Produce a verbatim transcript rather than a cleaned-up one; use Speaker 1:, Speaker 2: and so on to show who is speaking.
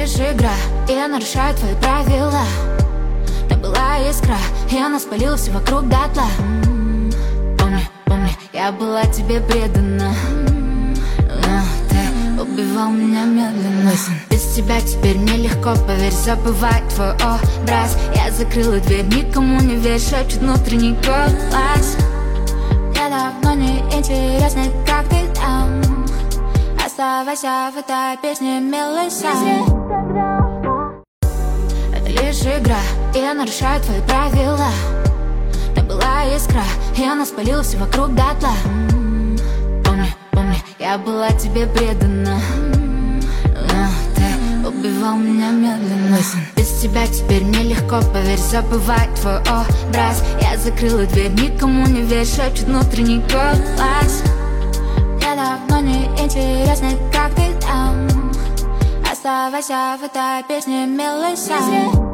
Speaker 1: лишь игра, и я нарушаю твои правила. Ты была искра, и она спалила все вокруг дотла. Помни, помни, я была тебе предана, но ты убивал меня медленно. Без тебя теперь нелегко, поверь, забывать твой образ. Я закрыла дверь, никому не верь, шепчет внутренний голос. Мне давно не интересно, как ты там. Оставайся в этой песне, милый сам. Это лишь игра, и я нарушаю твои правила. Ты была искра, и она спалила все вокруг дотла. Помни, помни, я была тебе предана, но ты убивал меня медленно. Без тебя теперь нелегко, поверь, забывать твой образ. Я закрыла дверь, никому не верь, шепчет внутренний голос. Мне давно не интересно, как ты там. Оставайся в этой песне, милый сам.